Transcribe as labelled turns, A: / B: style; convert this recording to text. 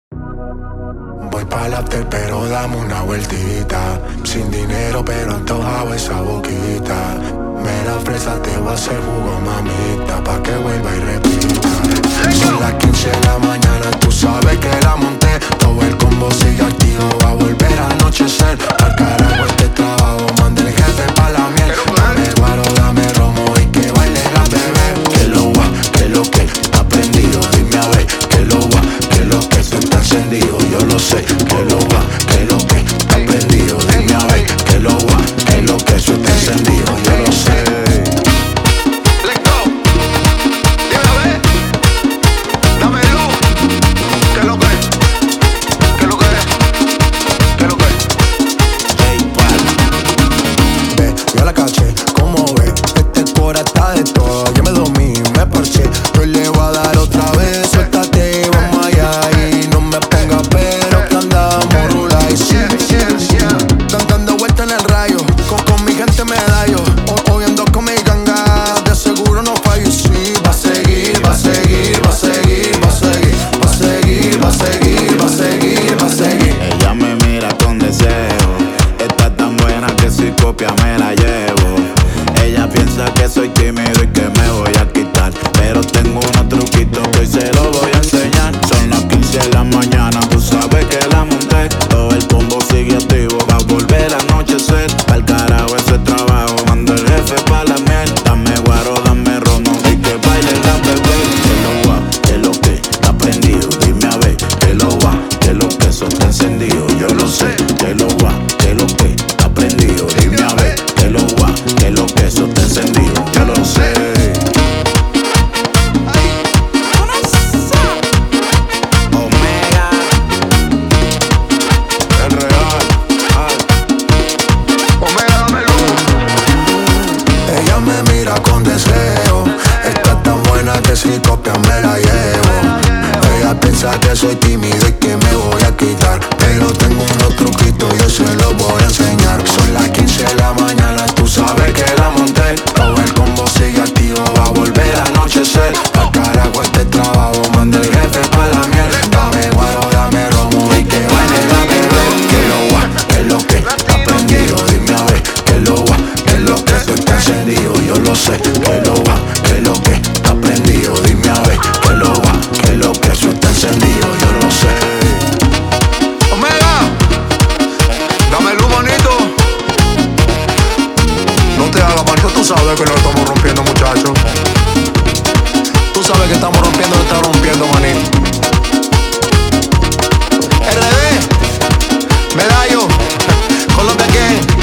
A: Voy pa'l after pero dame una vueltita. Sin dinero pero antojado esa boquita. Me la fresa, te voy a hacer jugo, mamita, pa' que vuelva y repita. Son las 15 de la mañana, tú sabes que la monté. Todo el combo sigue activo, va a volver a anochecer. Al carajo este trabajo, manda el jefe pa' la miel. Dame guaro, dame romo y que baile la bebé. Que lo va, que lo que está prendido, dime a ver. Que lo va, que lo que eso está encendido, yo lo sé. Que lo va, que lo que está prendido, dime a ver. Que lo va, que lo que eso está encendido, yo lo sé.
B: Let's go. Dime a ver. Dame luz. ¿Qué es lo que es? ¿Qué es lo que es? ¿Qué es lo que es?
A: Ve, ya la caché, ¿cómo ve? Este cora está de todo. Yo me dormí, me parché. Hoy le voy a dar otra vez. Suéltate, vamos allá y no me pongas pero que andamos rula y sí. Dando vuelta en el rayo, con mi gente medallo. Hoy ando con mi ganga, de seguro no fallo y sí. Va a seguir, va a seguir, va a seguir, va a seguir, va a seguir, va a seguir, va a seguir, va a seguir.
C: Ella me mira con deseo, está tan buena que si copia me la llevo. Ella piensa que soy tímido y que me voy a quitar, pero tengo unos truquitos que hoy se los voy a enseñar. Son las 15 de la mañana, tú sabes que la monté. Todo el combo sigue activo, va a volver a anochecer. Pa'l carajo ese trabajo, mando el jefe pa' la miel. Dame guaro, dame romo y que baile la bebé. Que lo va, que lo que está prendido, dime a ver. Que lo va, que lo que eso está encendido, yo lo sé. Que lo va, que lo que está prendido, dime a ver. Que lo va, que lo que eso está encendido, yo lo sé. Omega, el real,
B: Omega, dame luz.
A: Ella me mira con deseo, está tan buena que si copia me la llevo. Ella piensa que soy tímido y que me voy a quitar, pero tengo unos truquitos, yo se los voy a enseñar. Son las 15 de la mañana, tú sabes que la monté. Todo el combo sigue activo, va a volver a anochecer. Al carajo este trabajo, manda el jefe pa' la miel. Dame guaro, dame romo y que baile la bebé. Que lo va, que lo que está prendido, dime a ver. Que lo va, que lo que eso está encendido, yo lo sé. Que lo va, que lo que está prendido, dime a ver. Que lo va, que lo que eso está encendido, yo lo sé.
B: Omega, dame luz, bonito. No te hagas mal, tú sabes que lo estamos rompiendo, muchachos. Tú sabes que estamos rompiendo, lo estamos rompiendo, manito. RD, medallo, Colombia, ¿qué?